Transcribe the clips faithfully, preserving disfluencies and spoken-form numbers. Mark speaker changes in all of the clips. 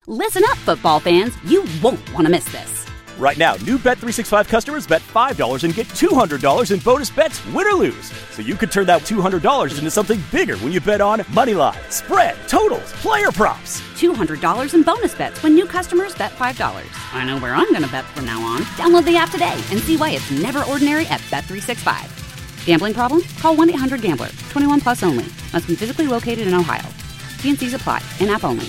Speaker 1: Listen up, football fans. You won't want to miss this.
Speaker 2: Right now, new Bet three sixty-five customers bet five dollars and get two hundred dollars in bonus bets, win or lose. So you could turn that two hundred dollars into something bigger when you bet on money line, spread, totals, player props.
Speaker 1: two hundred dollars in bonus bets when new customers bet five dollars. I know where I'm going to bet from now on. Download the app today and see why it's never ordinary at Bet three sixty-five. Gambling problem? Call one eight hundred gambler. twenty-one plus only. Must be physically located in Ohio. T and C's apply. In-app only.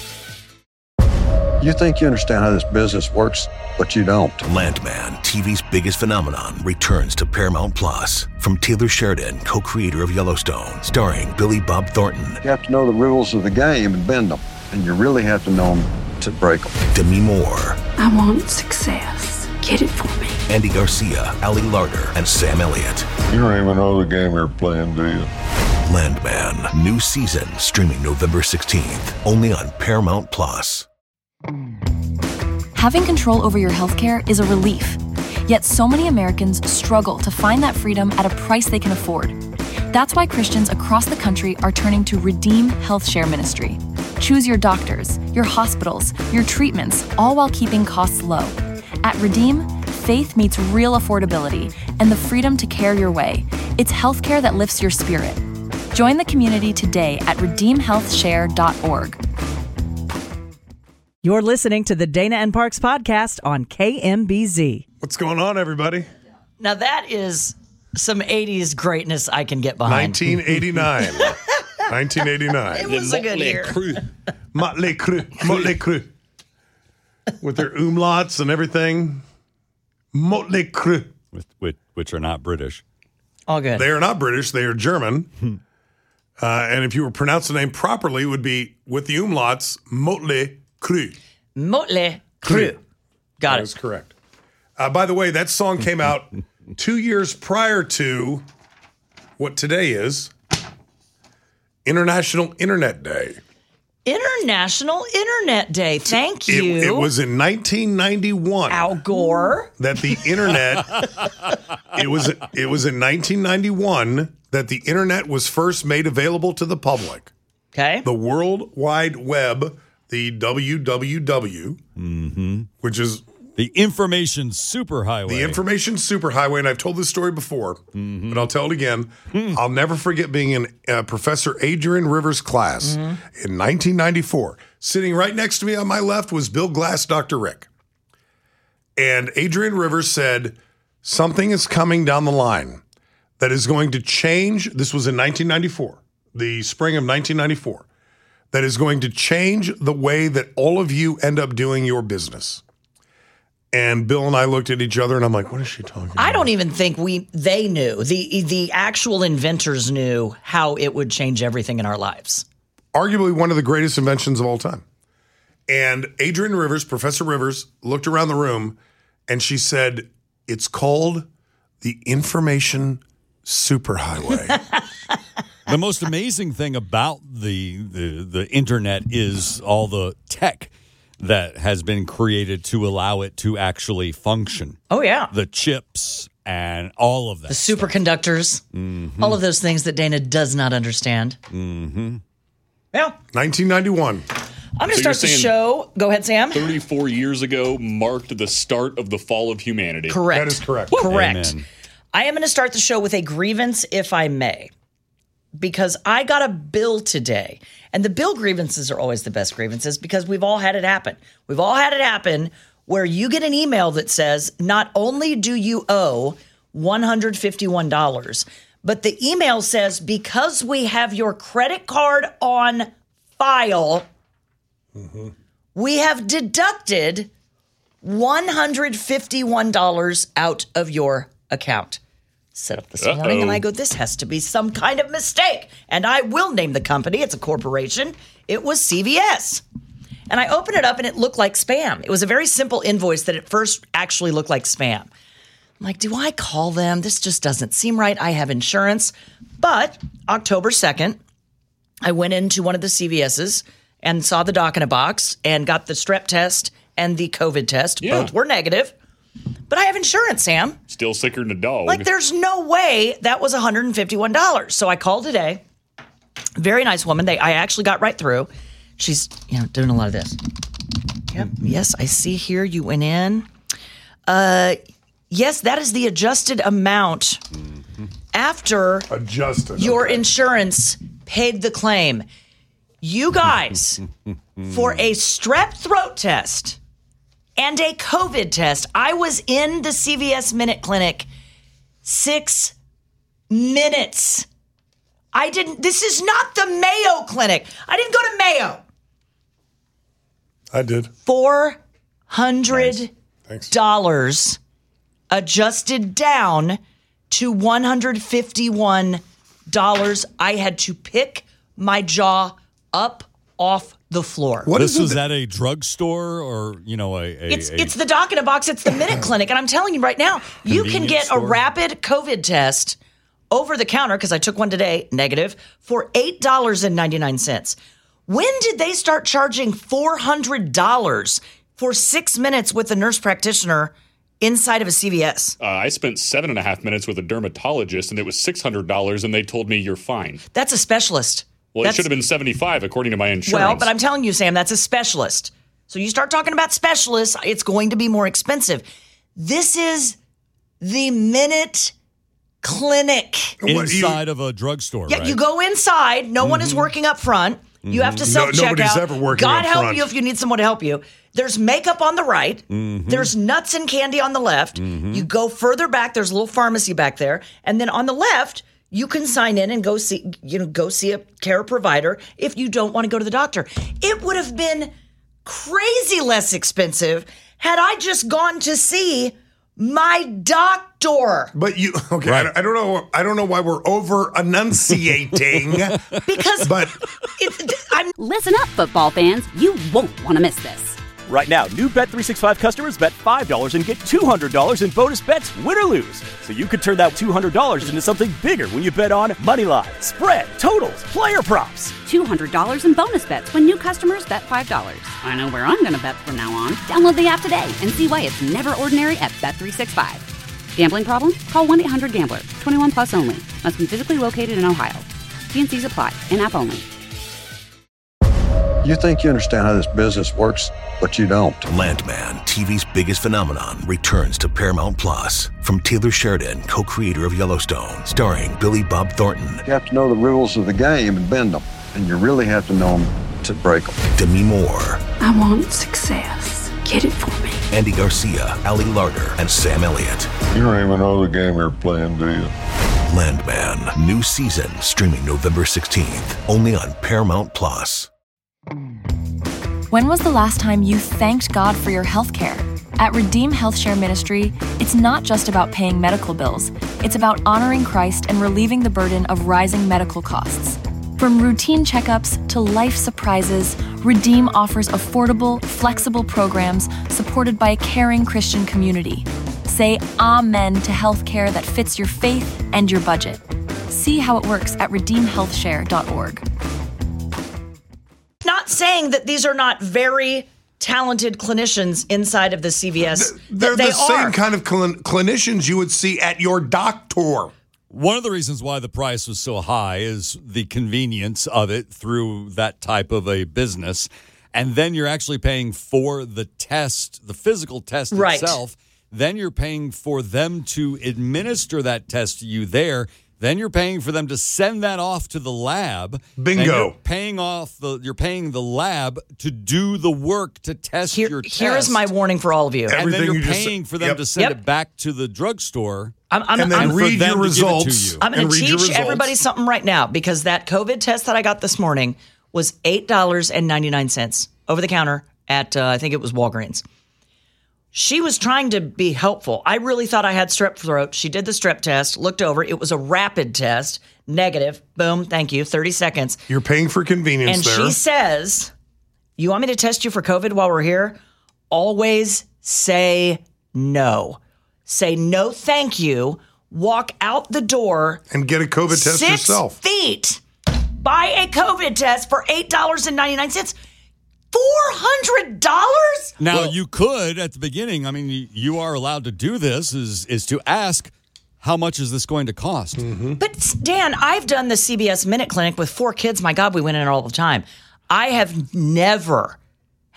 Speaker 3: You think you understand how this business works, but you don't.
Speaker 4: Landman, T V's biggest phenomenon, returns to Paramount Plus. From Taylor Sheridan, co-creator of Yellowstone, starring Billy Bob Thornton.
Speaker 3: You have to know the rules of the game and bend them. And you really have to know them to break them.
Speaker 4: Demi Moore.
Speaker 5: I want success. Get it for me.
Speaker 4: Andy Garcia, Ali Larter, and Sam Elliott.
Speaker 3: You don't even know the game you're playing, do you?
Speaker 4: Landman, new season, streaming November sixteenth, only on Paramount Plus.
Speaker 6: Having control over your healthcare is a relief. Yet so many Americans struggle to find that freedom at a price they can afford. That's why Christians across the country are turning to Redeem Health Share Ministry. Choose your doctors, your hospitals, your treatments, all while keeping costs low. At Redeem, faith meets real affordability and the freedom to care your way. It's healthcare that lifts your spirit. Join the community today at redeem health share dot org.
Speaker 7: You're listening to the Dana and Parks podcast on K M B Z.
Speaker 8: What's going on, everybody?
Speaker 9: Now that is some eighties greatness I can get behind.
Speaker 8: nineteen eighty-nine. nineteen eighty-nine.
Speaker 9: It was a good year.
Speaker 8: Motley Crue. Motley Crue. With their umlauts and everything. Motley Crue.
Speaker 10: With, with, which are not British.
Speaker 9: All good.
Speaker 8: They are not British. They are German. uh, and if you were pronounced the name properly, it would be, with the umlauts, Motley Crue.
Speaker 9: Motley Crue. Got
Speaker 8: that
Speaker 9: it.
Speaker 8: is correct. Uh, by the way, that song came out two years prior to what today is International Internet Day.
Speaker 9: International Internet Day. Thank you.
Speaker 8: It, it was in nineteen ninety-one.
Speaker 9: Al Gore.
Speaker 8: That the internet. it was. It was in nineteen ninety-one that the internet was first made available to the public.
Speaker 9: Okay.
Speaker 8: The World Wide Web. The W W W,
Speaker 10: mm-hmm.
Speaker 8: which is
Speaker 10: the information superhighway.
Speaker 8: The information superhighway, and I've told this story before, mm-hmm. but I'll tell it again. Mm. I'll never forget being in uh, Professor Adrian Rivers' class mm-hmm. in nineteen ninety-four. Sitting right next to me on my left was Bill Glass, Doctor Rick. And Adrian Rivers said, something is coming down the line that is going to change. This was in nineteen ninety-four, the spring of nineteen ninety-four. That is going to change the way that all of you end up doing your business. And Bill and I looked at each other, and I'm like, what is she talking about?
Speaker 9: I don't even think we they knew. The the actual inventors knew how it would change everything in our lives.
Speaker 8: Arguably one of the greatest inventions of all time. And Adrian Rivers, Professor Rivers, looked around the room, and she said, it's called the Information Superhighway.
Speaker 10: The most amazing thing about the, the the internet is all the tech that has been created to allow it to actually function.
Speaker 9: Oh, yeah.
Speaker 10: The chips and all of that.
Speaker 9: The superconductors.
Speaker 10: Mm-hmm.
Speaker 9: All of those things that Dana does not understand.
Speaker 10: Mm-hmm.
Speaker 9: Yeah.
Speaker 8: nineteen ninety-one.
Speaker 9: I'm going to so start the show. Go ahead, Sam.
Speaker 11: thirty-four years ago marked the start of the fall of humanity.
Speaker 9: Correct.
Speaker 8: That is correct.
Speaker 9: Woo. Correct.
Speaker 10: Amen.
Speaker 9: I am going to start the show with a grievance, if I may. Because I got a bill today, and the bill grievances are always the best grievances because we've all had it happen. We've all had it happen where you get an email that says, not only do you owe one hundred fifty-one dollars, but the email says, because we have your credit card on file, mm-hmm. we have deducted one hundred fifty-one dollars out of your account. Set up this Uh-oh. morning, and I go, this has to be some kind of mistake. And I will name the company. It's a corporation. It was C V S. And I opened it up, and it looked like spam. It was a very simple invoice that at first actually looked like spam. I'm like, do I call them? This just doesn't seem right. I have insurance. But October second, I went into one of the C V S's and saw the doc in a box and got the strep test and the COVID test. Yeah. Both were negative. But I have insurance, Sam.
Speaker 11: Still sicker than a dog.
Speaker 9: Like, there's no way that was one hundred fifty-one dollars. So I called today. Very nice woman. They, I actually got right through. She's, you know, doing a lot of this. Yep. Yes, I see here you went in. Uh, yes, that is the adjusted amount mm-hmm. after
Speaker 8: adjusted
Speaker 9: your
Speaker 8: okay.
Speaker 9: insurance paid the claim. You guys, for a strep throat test and a COVID test, I was in the C V S Minute Clinic six minutes. I didn't, this is not the Mayo Clinic. I didn't go to Mayo.
Speaker 8: I did.
Speaker 9: four hundred dollars nice. Adjusted down to one hundred fifty-one dollars. I had to pick my jaw up off the floor.
Speaker 10: What this is at a drugstore or, you know, a... a
Speaker 9: it's
Speaker 10: a,
Speaker 9: it's the Doc in a Box. It's the Minute Clinic. And I'm telling you right now, you can get store. a rapid COVID test over the counter, because I took one today, negative, for eight dollars and ninety-nine cents. When did they start charging four hundred dollars for six minutes with a nurse practitioner inside of a C V S?
Speaker 11: Uh, I spent seven and a half minutes with a dermatologist, and it was six hundred dollars, and they told me you're fine.
Speaker 9: That's a specialist.
Speaker 11: Well,
Speaker 9: that's,
Speaker 11: it should have been seventy-five, according to my insurance.
Speaker 9: Well, but I'm telling you, Sam, that's a specialist. So you start talking about specialists, it's going to be more expensive. This is the Minute Clinic.
Speaker 10: Inside you, of a drugstore,
Speaker 9: yeah,
Speaker 10: right?
Speaker 9: You go inside. No mm-hmm. one is working up front. You have to self-check
Speaker 8: no, nobody's
Speaker 9: out.
Speaker 8: Ever working
Speaker 9: God
Speaker 8: up
Speaker 9: help
Speaker 8: front.
Speaker 9: you if you need someone to help you. There's makeup on the right.
Speaker 10: Mm-hmm.
Speaker 9: There's nuts and candy on the left. Mm-hmm. You go further back. There's a little pharmacy back there. And then on the left, you can sign in and go see, you know, go see a care provider if you don't want to go to the doctor. It would have been crazy less expensive had I just gone to see my doctor.
Speaker 8: But you, okay, right. I, I don't know. I don't know why we're over enunciating.
Speaker 9: because,
Speaker 8: but
Speaker 9: it, I'm.
Speaker 1: Listen up, football fans. You won't want to miss this.
Speaker 2: Right now, new Bet three sixty-five customers bet five dollars and get two hundred dollars in bonus bets, win or lose. So you could turn that two hundred dollars into something bigger when you bet on money line, spread, totals, player props.
Speaker 1: two hundred dollars in bonus bets when new customers bet five dollars. I know where I'm going to bet from now on. Download the app today and see why it's never ordinary at Bet three sixty-five. Gambling problem? Call one eight hundred gambler. twenty-one plus only. Must be physically located in Ohio. T and C's apply. In-app only.
Speaker 3: You think you understand how this business works, but you don't.
Speaker 4: Landman, T V's biggest phenomenon, returns to Paramount Plus. From Taylor Sheridan, co-creator of Yellowstone, starring Billy Bob Thornton.
Speaker 3: You have to know the rules of the game and bend them, and you really have to know them to break them.
Speaker 4: Demi Moore.
Speaker 5: I want success. Get it for me.
Speaker 4: Andy Garcia, Ali Larter, and Sam Elliott.
Speaker 3: You don't even know the game you're playing, do you?
Speaker 4: Landman, new season, streaming November sixteenth, only on Paramount Plus.
Speaker 6: When was the last time you thanked God for your health care? At Redeem Health Share Ministry, it's not just about paying medical bills. It's about honoring Christ and relieving the burden of rising medical costs. From routine checkups to life surprises, Redeem offers affordable, flexible programs supported by a caring Christian community. Say amen to health care that fits your faith and your budget. See how it works at redeem health share dot org.
Speaker 9: Not saying that these are not very talented clinicians inside of the C V S.
Speaker 8: They're
Speaker 9: they
Speaker 8: the same
Speaker 9: are.
Speaker 8: kind of cl- clinicians you would see at your doctor.
Speaker 10: One of the reasons why the price was so high is the convenience of it through that type of a business. And then you're actually paying for the test, the physical test
Speaker 9: right.
Speaker 10: itself. Then you're paying for them to administer that test to you there. Then you're paying for them to send that off to the lab.
Speaker 8: Bingo.
Speaker 10: And you're paying off the you're paying the lab to do the work to test
Speaker 9: Here,
Speaker 10: your test.
Speaker 9: here is my warning for all of you.
Speaker 10: And
Speaker 8: Everything
Speaker 10: then you're
Speaker 8: you just
Speaker 10: paying
Speaker 8: said-
Speaker 10: for them
Speaker 8: yep.
Speaker 10: to send
Speaker 9: Yep.
Speaker 10: it back to the drugstore.
Speaker 9: I'm, I'm,
Speaker 8: and then
Speaker 9: I'm,
Speaker 8: read
Speaker 10: them
Speaker 8: your
Speaker 10: to give it to
Speaker 8: results.
Speaker 10: you.
Speaker 9: I'm going
Speaker 8: and
Speaker 9: to
Speaker 8: read your
Speaker 9: teach
Speaker 8: results.
Speaker 9: everybody something right now, because that COVID test that I got this morning was eight dollars and ninety-nine cents over the counter at, uh, I think it was Walgreens. She was trying to be helpful. I really thought I had strep throat. She did the strep test, looked over. It was a rapid test, negative. Boom, thank you, thirty seconds.
Speaker 8: You're paying for convenience
Speaker 9: And
Speaker 8: there.
Speaker 9: she says, you want me to test you for COVID while we're here? Always say no. Say no, thank you. Walk out the door.
Speaker 8: and get a COVID test
Speaker 9: six
Speaker 8: yourself.
Speaker 9: feet. Buy a COVID test for eight dollars and ninety-nine cents. four hundred dollars?
Speaker 10: Now,
Speaker 8: Well-
Speaker 10: you could, at the beginning, I mean, you- you are allowed to do this, is is to ask, how much is this going to cost?
Speaker 8: Mm-hmm.
Speaker 9: But, Dan, I've done the C B S Minute Clinic with four kids. My God, we went in all the time. I have never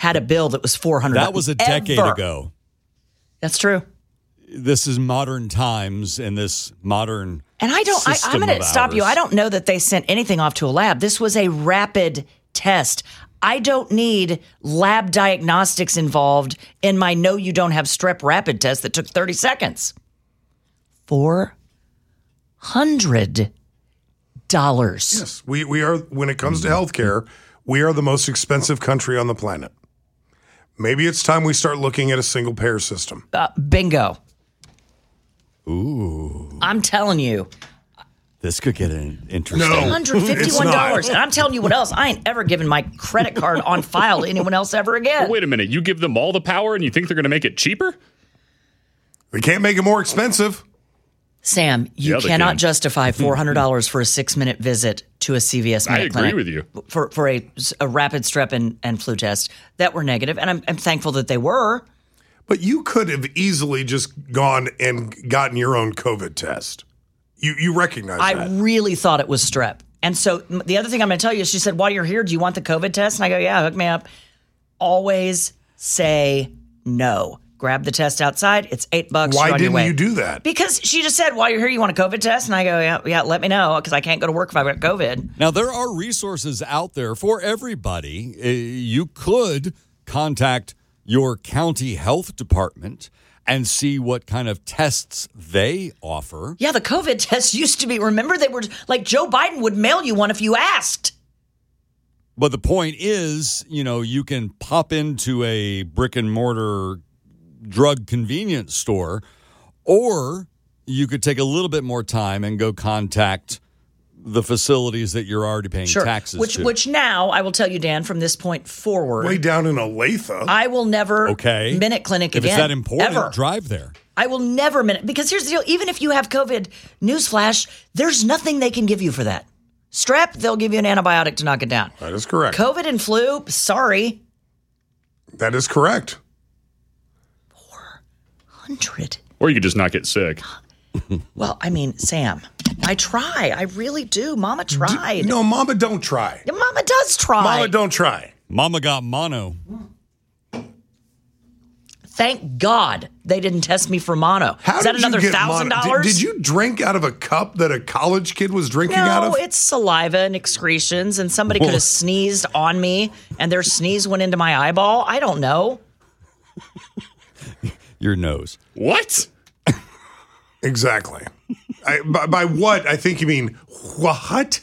Speaker 9: had a bill that was four hundred dollars.
Speaker 10: That was a decade
Speaker 9: ever.
Speaker 10: ago.
Speaker 9: That's true.
Speaker 10: This is modern times and this modern
Speaker 9: And I don't, I, I'm going to stop you. I don't know that they sent anything off to a lab. This was a rapid test. I don't need lab diagnostics involved in my no, you don't have strep rapid test that took thirty seconds. four hundred dollars.
Speaker 8: Yes, we, we are, when it comes to healthcare, we are the most expensive country on the planet. Maybe it's time we start looking at a single payer system.
Speaker 9: Uh, bingo.
Speaker 10: Ooh.
Speaker 9: I'm telling you.
Speaker 10: This could get an interesting.
Speaker 8: No,
Speaker 9: one hundred fifty-one dollars. And I'm telling you what else. I ain't ever giving my credit card on file to anyone else ever again.
Speaker 11: Well, wait a minute. You give them all the power and you think they're going to make it cheaper?
Speaker 8: We can't make it more expensive.
Speaker 9: Sam, you
Speaker 11: Yeah, they
Speaker 9: cannot
Speaker 11: can.
Speaker 9: justify four hundred dollars for a six-minute visit to a C V S
Speaker 11: I
Speaker 9: Minute
Speaker 11: agree
Speaker 9: Clinic
Speaker 11: with you.
Speaker 9: for, for a, a rapid strep and, and flu test that were negative, and I'm, I'm thankful that they were.
Speaker 8: But you could have easily just gone and gotten your own COVID test. You you recognize
Speaker 9: I
Speaker 8: that.
Speaker 9: really thought it was strep. And so m- the other thing I'm going to tell you is she said, while you're here, do you want the COVID test? And I go, yeah, hook me up. Always say no. Grab the test outside. It's eight bucks.
Speaker 8: Why
Speaker 9: you're on your
Speaker 8: didn't
Speaker 9: way.
Speaker 8: you do that?
Speaker 9: Because she just said, while you're here, you want a COVID test? And I go, yeah, yeah, let me know because I can't go to work if I've got COVID.
Speaker 10: Now, there are resources out there for everybody. Uh, you could contact your county health department and see what kind of tests they offer.
Speaker 9: Yeah, the COVID test used to be, remember, they were like Joe Biden would mail you one if you asked.
Speaker 10: But the point is, you know, you can pop into a brick and mortar drug convenience store, or you could take a little bit more time and go contact the facilities that you're already paying
Speaker 9: Sure.
Speaker 10: taxes
Speaker 9: Which,
Speaker 10: to.
Speaker 9: which now, I will tell you, Dan, from this point forward,
Speaker 8: Way down in Olathe.
Speaker 9: I will never
Speaker 10: okay.
Speaker 9: Minute Clinic
Speaker 10: if
Speaker 9: again.
Speaker 10: it's that important,
Speaker 9: ever.
Speaker 10: drive there.
Speaker 9: I will never minute, because here's the deal, even if you have COVID, newsflash, there's nothing they can give you for that. Strep, they'll give you an antibiotic to knock it down.
Speaker 8: That is correct.
Speaker 9: COVID and flu, sorry.
Speaker 8: That is correct.
Speaker 9: four hundred.
Speaker 11: Or you could just not get sick.
Speaker 9: Well, I mean, Sam, I try. I really do. Mama tried.
Speaker 8: No, Mama don't try.
Speaker 9: Mama does try.
Speaker 8: Mama don't try.
Speaker 10: Mama got mono.
Speaker 9: Thank God they didn't test me for mono.
Speaker 8: How
Speaker 9: Is that
Speaker 8: did you
Speaker 9: another
Speaker 8: get
Speaker 9: thousand
Speaker 8: mono?
Speaker 9: dollars?
Speaker 8: Did, did you drink out of a cup that a college kid was drinking out
Speaker 9: No,
Speaker 8: of?
Speaker 9: it's saliva and excretions, and somebody could have sneezed on me, and their sneeze went into my eyeball. I don't know.
Speaker 10: Your nose.
Speaker 11: What?
Speaker 8: Exactly. I, by, by what, I think you mean what?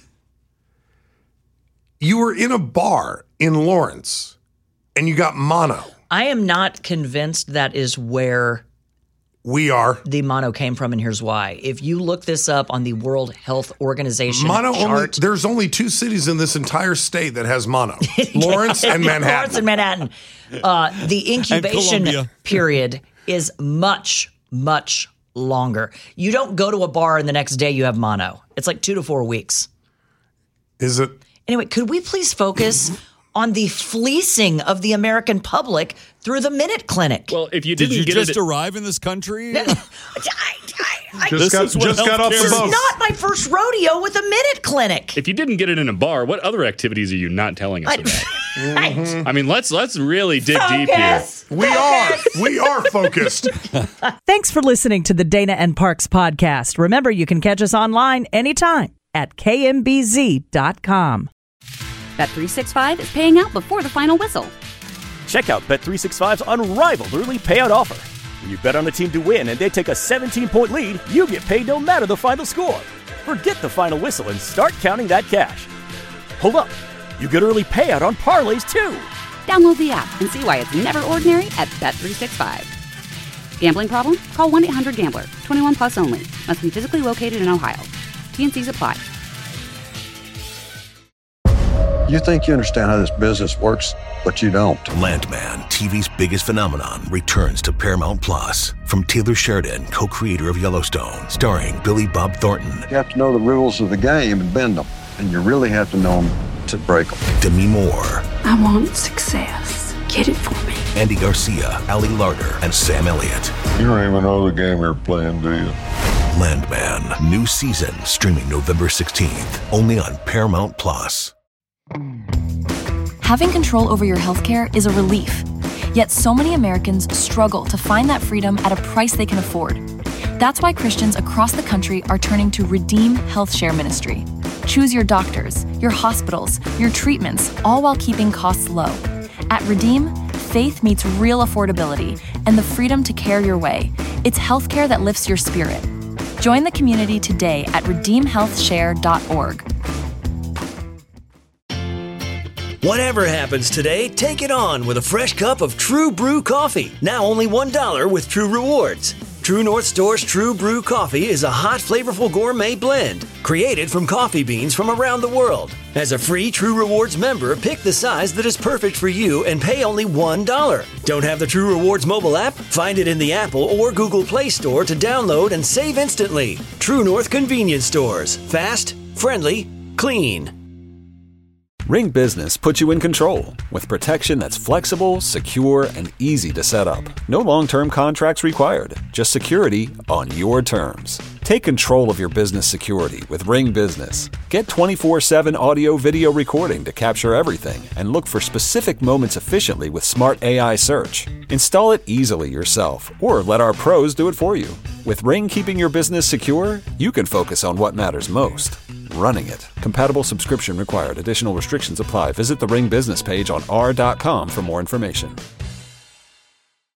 Speaker 8: You were in a bar in Lawrence, and you got mono.
Speaker 9: I am not convinced that is where
Speaker 8: we are.
Speaker 9: The mono came from, and here's why. If you look this up on the World Health Organization
Speaker 8: Mono only,
Speaker 9: chart,
Speaker 8: there's only two cities in this entire state that has mono. Lawrence and Manhattan.
Speaker 9: Lawrence and Manhattan. Uh, the incubation
Speaker 10: Columbia.
Speaker 9: period is much, much longer. You don't go to a bar and the next day you have mono. It's like two to four weeks.
Speaker 8: Is it?
Speaker 9: Anyway, could we please focus on the fleecing of the American public through the Minute Clinic?
Speaker 11: Well, if you
Speaker 10: Did
Speaker 11: didn't
Speaker 10: you
Speaker 11: get
Speaker 10: just
Speaker 11: it,
Speaker 10: arrive in this country?
Speaker 9: I, I, I,
Speaker 8: Just
Speaker 10: This
Speaker 8: got,
Speaker 10: is what
Speaker 8: just got off
Speaker 10: healthcare
Speaker 8: the
Speaker 9: this
Speaker 10: is.
Speaker 9: is
Speaker 8: boat.
Speaker 9: not my first rodeo with a Minute Clinic.
Speaker 11: if you didn't get it in a bar, what other activities are you not telling us
Speaker 9: I-
Speaker 11: about?
Speaker 9: Right.
Speaker 11: I mean, let's let's really dig deep here.
Speaker 9: Focus.
Speaker 8: We are. We are focused.
Speaker 7: Thanks for listening to the Dana and Parks podcast. Remember, you can catch us online anytime at K M B Z dot com.
Speaker 1: Bet three sixty-five is paying out before the final whistle.
Speaker 2: Check out Bet three sixty-five's unrivaled early payout offer. When you bet on a team to win and they take a seventeen-point lead, you get paid no matter the final score. Forget the final whistle and start counting that cash. Hold up. You get early payout on parlays, too.
Speaker 1: Download the app and see why it's never ordinary at Bet three sixty-five. Gambling problem? Call one eight hundred gambler. twenty-one plus only. Must be physically located in Ohio. T and C's apply.
Speaker 3: You think you understand how this business works, but you don't.
Speaker 4: Landman, T V's biggest phenomenon, returns to Paramount Plus. From Taylor Sheridan, co-creator of Yellowstone, starring Billy Bob Thornton.
Speaker 3: You have to know the rules of the game and bend them, and you really have to know them to break them.
Speaker 4: Demi Moore,
Speaker 5: I want success. Get it for me.
Speaker 4: Andy Garcia, Ali Larter, and Sam Elliott.
Speaker 12: You don't even know the game you're playing, do you?
Speaker 4: Landman, new season, streaming November sixteenth, only on Paramount Plus.
Speaker 6: Having control over your healthcare is a relief. Yet so many Americans struggle to find that freedom at a price they can afford. That's why Christians across the country are turning to Redeem Health Share Ministry. Choose your doctors, your hospitals, your treatments, all while keeping costs low. At Redeem, faith meets real affordability and the freedom to care your way. It's healthcare that lifts your spirit. Join the community today at redeem health share dot org.
Speaker 13: Whatever happens today, take it on with a fresh cup of True Brew coffee. Now only one dollar with True Rewards. True North Store's True Brew coffee is a hot, flavorful gourmet blend created from coffee beans from around the world. As a free True Rewards member, pick the size that is perfect for you and pay only one dollar. Don't have the True Rewards mobile app? Find it in the Apple or Google Play Store to download and save instantly. True North Convenience Stores. Fast, friendly, clean.
Speaker 14: Ring Business puts you in control with protection that's flexible, secure, and easy to set up. No long-term contracts required, just security on your terms. Take control of your business security with Ring Business. Get twenty-four seven audio video recording to capture everything and look for specific moments efficiently with smart A I search. Install it easily yourself or let our pros do it for you. With Ring keeping your business secure, you can focus on what matters most. Running it. Compatible subscription required. Additional restrictions apply. Visit the Ring Business page on r dot com for more information.